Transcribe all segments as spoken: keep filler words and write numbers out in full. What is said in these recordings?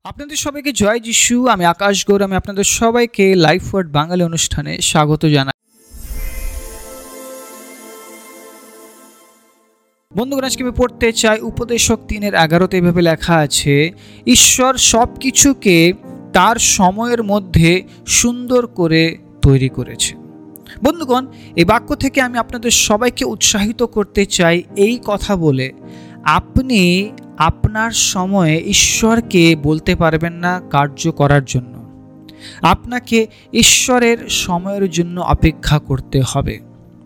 আপনাদের সবাইকে জয় যিশু। আমি আকাশ গৌর। আমি আপনাদের সবাইকে লাইফ ওয়ার্ড বাঙালি অনুষ্ঠানে স্বাগত জানাই। বন্ধুগণ, আজকে আমি পড়তে চাই উপদেশক তিনের এগারোতে এভাবে লেখা আছে, ঈশ্বর সব কিছুকে তার সময়ের মধ্যে সুন্দর করে তৈরি করেছে। বন্ধুগণ, এই বাক্য থেকে আমি আপনাদের সবাইকে উৎসাহিত করতে চাই এই কথা বলে, আপনি আপনার সময়ে ঈশ্বরকে বলতে পারবেন না কার্য করার জন্য। আপনাকে ঈশ্বরের সময়ের জন্য অপেক্ষা করতে হবে।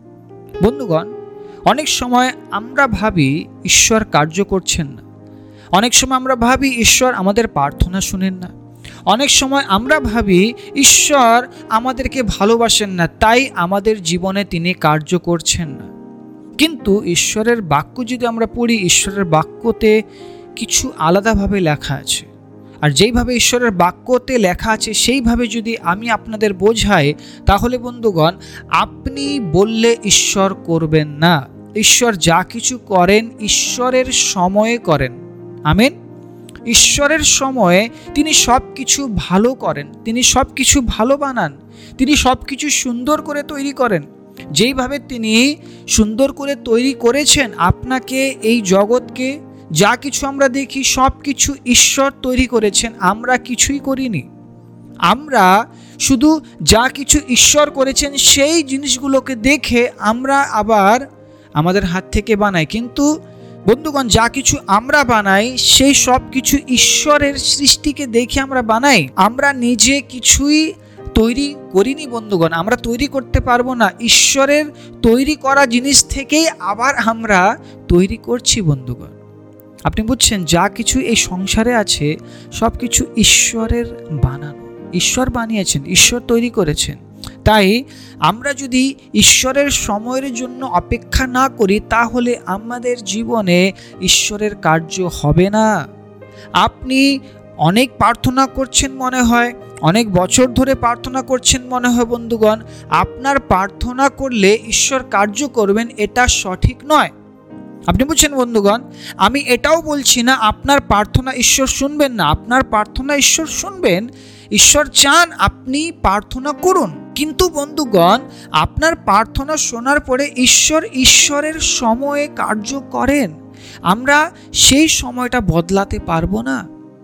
বন্ধুগণ, অনেক সময় আমরা ভাবি ঈশ্বর কার্য করছেন না। অনেক সময় আমরা ভাবি ঈশ্বর আমাদের প্রার্থনা শুনেন না। অনেক সময় আমরা ভাবি ঈশ্বর আমাদেরকে ভালোবাসেন না, তাই আমাদের জীবনে তিনি কার্য করছেন না। কিন্তু ঈশ্বরের বাক্য যদি আমরা পড়ি, ঈশ্বরের বাক্যতে কিছু আলাদাভাবে লেখা আছে। আর যেইভাবে ঈশ্বরের বাক্যতে লেখা আছে সেইভাবে যদি আমি আপনাদের বোঝাই, তাহলে বন্ধুগণ, আপনি বললে ঈশ্বর করবেন না। ঈশ্বর যা কিছু করেন ঈশ্বরের সময়ে করেন। আমেন। ঈশ্বরের সময়ে তিনি সব কিছু ভালো করেন, তিনি সব কিছু ভালো বানান, তিনি সব কিছু সুন্দর করে তৈরি করেন। যেইভাবে তিনি সুন্দর করে তৈরি করেছেন আপনাকে, এই জগৎকে, যা কিছু আমরা দেখি সব কিছু ঈশ্বর তৈরি করেছেন, আমরা কিছুই করিনি। আমরা শুধু যা কিছু ঈশ্বর করেছেন সেই জিনিসগুলোকে দেখে আমরা আবার আমাদের হাত থেকে বানাই। কিন্তু বন্ধুগণ, যা কিছু আমরা বানাই সেই সব কিছু ঈশ্বরের সৃষ্টিকে দেখে আমরা বানাই। আমরা নিজে কিছুই তৈরি করিনি বন্ধুগণ, আমরা তৈরি করতে পারবো না। ঈশ্বরের তৈরি করা জিনিস থেকেই আবার আমরা তৈরি করছি বন্ধুগণ। আপনি বুঝছেন, যা কিছু এই সংসারে আছে সব কিছু ঈশ্বরের বানানো, ঈশ্বর বানিয়েছেন, ঈশ্বর তৈরি করেছেন। তাই আমরা যদি ঈশ্বরের সময়ের জন্য অপেক্ষা না করি, তাহলে আমাদের জীবনে ঈশ্বরের কার্য হবে না। আপনি অনেক প্রার্থনা করছেন মনে হয়, অনেক বছর ধরে প্রার্থনা করছেন মনে হয় বন্ধুগণ, আপনার প্রার্থনা করলে ঈশ্বর কার্য করবেন এটা সঠিক নয়। আপনি বুঝছেন বন্ধুগণ, আমি এটাও বলছি না আপনার প্রার্থনা ঈশ্বর শুনবেন না। আপনার প্রার্থনা ঈশ্বর শুনবেন। ঈশ্বর চান আপনি প্রার্থনা করুন। কিন্তু বন্ধুগণ, আপনার প্রার্থনা শোনার পরে ঈশ্বর ঈশ্বরের সময়ে কার্য করেন। আমরা সেই সময়টা বদলাতে পারবো না।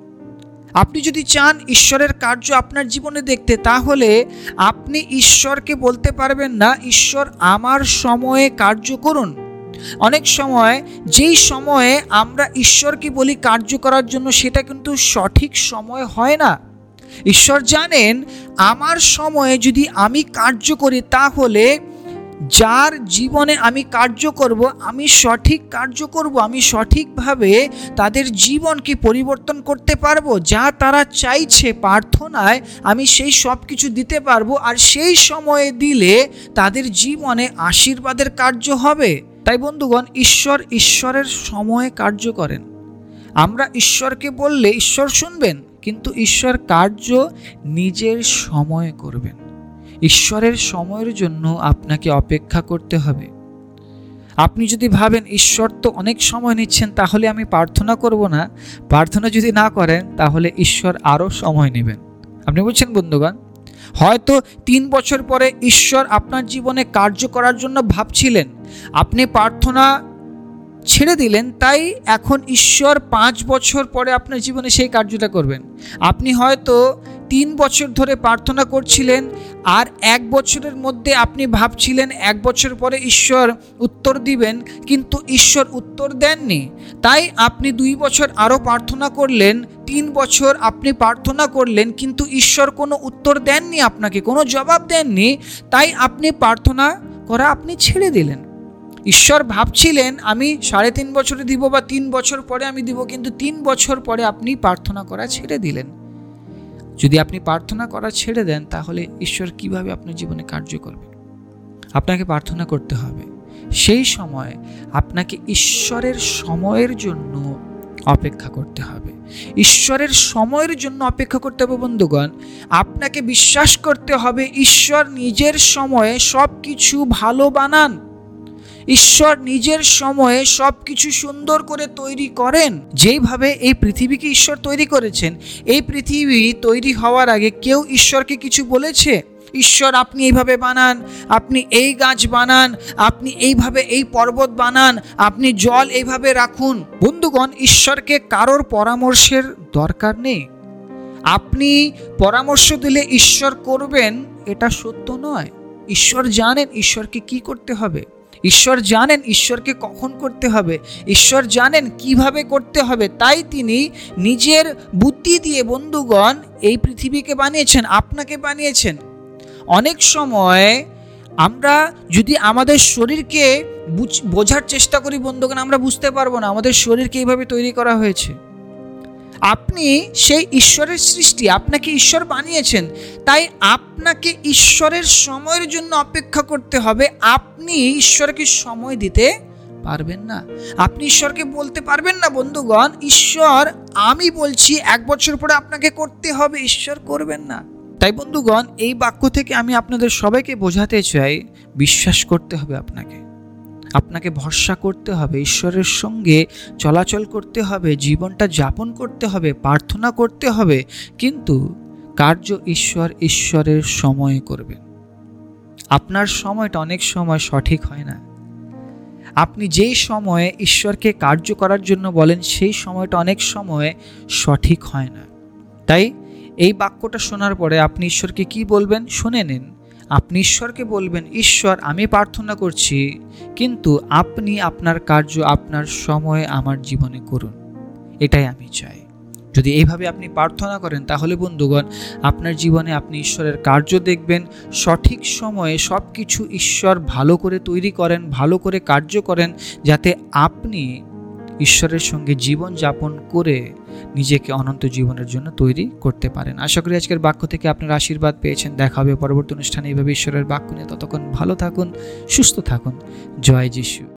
আপনি যদি চান ঈশ্বরের কার্য আপনার জীবনে দেখতে, তাহলে আপনি ঈশ্বরকে বলতে পারবেন না ঈশ্বর আমার সময়ে কার্য করুন। অনেক সময় যেই সময়ে আমরা ঈশ্বরকে বলি কার্য করার জন্য, সেটা কিন্তু সঠিক সময় হয় না। ঈশ্বর জানেন আমার সময়ে যদি আমি কার্য করি, তাহলে যার জীবনে আমি কার্য করব, আমি সঠিক কার্য করব, আমি সঠিকভাবে তাদের জীবনকে পরিবর্তন করতে পারবো। যা তারা চাইছে প্রার্থনায়, আমি সেই সব কিছু দিতে পারবো। আর সেই সময়ে দিলে তাদের জীবনে আশীর্বাদের কার্য হবে। তাই বন্ধুগণ, ঈশ্বর ঈশ্বরের সময়ে কার্য করেন। আমরা ঈশ্বরকে বললে ঈশ্বর শুনবেন, কিন্তু ঈশ্বর কার্য নিজের সময়ে করবেন। ঈশ্বরের সময়ের জন্য আপনাকে অপেক্ষা করতে হবে। আপনি যদি ভাবেন ঈশ্বর তো অনেক সময় নিচ্ছেন, তাহলে আমি প্রার্থনা করব না, প্রার্থনা যদি না করেন তাহলে ঈশ্বর আরও সময় নেবেন। আপনি বুঝছেন বন্ধুগণ, হয়তো তিন বছর পরে ঈশ্বর আপনার জীবনে কার্য করার জন্য ভাবছিলেন, আপনি প্রার্থনা ছেড়ে দিলেন, তাই এখন ঈশ্বর পাঁচ বছর পরে আপনার জীবনে সেই কার্যটা করবেন। আপনি হয়তো তিন বছর ধরে প্রার্থনা করছিলেন, আর এক বছরের মধ্যে আপনি ভাবছিলেন এক বছর পরে ঈশ্বর উত্তর দিবেন, কিন্তু ঈশ্বর উত্তর দেননি। তাই আপনি দুই বছর আরও প্রার্থনা করলেন, তিন বছর আপনি প্রার্থনা করলেন, কিন্তু ঈশ্বর কোনো উত্তর দেননি, আপনাকে কোনো জবাব দেননি। তাই আপনি প্রার্থনা করা আপনি ছেড়ে দিলেন। ঈশ্বর ভাবছিলেন আমি সাড়ে তিন বছরে দিব বা তিন বছর পরে আমি দিব, কিন্তু তিন বছর পরে আপনি প্রার্থনা করা ছেড়ে দিলেন। যদি আপনি প্রার্থনা করা ছেড়ে দেন, তাহলে ঈশ্বর কিভাবে আপনার জীবনে কার্য করবে? আপনাকে প্রার্থনা করতে হবে। সেই সময় আপনাকে ঈশ্বরের সময়ের জন্য অপেক্ষা করতে হবে। ঈশ্বরের সময়ের জন্য অপেক্ষা করতে হবে বন্ধুগণ। আপনাকে বিশ্বাস করতে হবে ঈশ্বর নিজের সময়ে সব কিছু ভালো বানান। ঈশ্বর নিজের সময়ে সব কিছু সুন্দর করে তৈরি করেন। যেইভাবে এই পৃথিবীকে ঈশ্বর তৈরি করেছেন, এই পৃথিবী তৈরি হওয়ার আগে কেউ ঈশ্বরকে কিছু বলেছে? ঈশ্বর আপনি এইভাবে বানান, আপনি এই গাছ বানান, আপনি এইভাবে এই পর্বত বানান, আপনি জল এইভাবে রাখুন। বন্ধুগণ, ঈশ্বরকে কারোর পরামর্শের দরকার নেই। আপনি পরামর্শ দিলে ঈশ্বর করবেন এটা সত্য নয়। ঈশ্বর জানেন ঈশ্বরকে কি করতে হবে, ঈশ্বর জানেন ঈশ্বরকে কখন করতে হবে, ঈশ্বর জানেন কিভাবে করতে হবে। তাই তিনি নিজের বুদ্ধি দিয়ে বন্ধুগণ এই পৃথিবীকে বানিয়েছেন, আপনাকে বানিয়েছেন। অনেক সময় আমরা যদি আমাদের শরীরকে বোঝার চেষ্টা করি বন্ধুগণ, আমরা বুঝতে পারবো না আমাদের শরীরকে এইভাবে তৈরি করা হয়েছে। আপনি সেই ঈশ্বরের সৃষ্টি, আপনাকে ঈশ্বর বানিয়েছেন, তাই আপনাকে ঈশ্বরের সময়ের জন্য অপেক্ষা করতে হবে। আপনি ঈশ্বরকে সময় দিতে পারবেন না। আপনি ঈশ্বরকে বলতে পারবেন না বন্ধুগণ, ঈশ্বর আমি বলছি এক বছর পরে আপনাকে করতে হবে, ঈশ্বর করবেন না। তাই বন্ধুগণ, এই বাক্য থেকে আমি আপনাদের সবাইকে বোঝাতে চাই, বিশ্বাস করতে হবে আপনাকে, আপনাকে ভরসা করতে হবে, ঈশ্বরের সঙ্গে চলাচল করতে হবে, জীবনটা যাপন করতে হবে, প্রার্থনা করতে হবে, কিন্তু কার্য ঈশ্বর ঈশ্বরের সময়ে করবেন। আপনার সময়টা অনেক সময় সঠিক হয় না। আপনি যেই সময়ে ঈশ্বরকে কার্য করার জন্য বলেন সেই সময়টা অনেক সময় সঠিক হয় না। তাই এই বাক্যটা শোনার পরে আপনি ঈশ্বরকে কি বলবেন শুনে নিন। আপনি ঈশ্বরকে বলবেন, ঈশ্বর আমি প্রার্থনা করছি, কিন্তু আপনি আপনার কার্য আপনার সময়ে আমার জীবনে করুন, এটাই আমি চাই। যদি এইভাবে আপনি প্রার্থনা করেন তাহলে বন্ধুগণ আপনার জীবনে আপনি ঈশ্বরের কার্য দেখবেন। সঠিক সময়ে সব কিছু ঈশ্বর ভালো করে তৈরি করেন, ভালো করে কার্য করেন, যাতে আপনি ঈশ্বরের সঙ্গে জীবন যাপন করে নিজেকে অনন্ত জীবনের জন্য তৈরি করতে পারেন। আশা করি আজকের বাক্য থেকে আপনার আশীর্বাদ পেয়েছেন। দেখা হবে পরবর্তী অনুষ্ঠানে এইভাবে ঈশ্বরের বাক্য নিয়ে। ততক্ষণ ভালো থাকুন, সুস্থ থাকুন। জয় যিশু।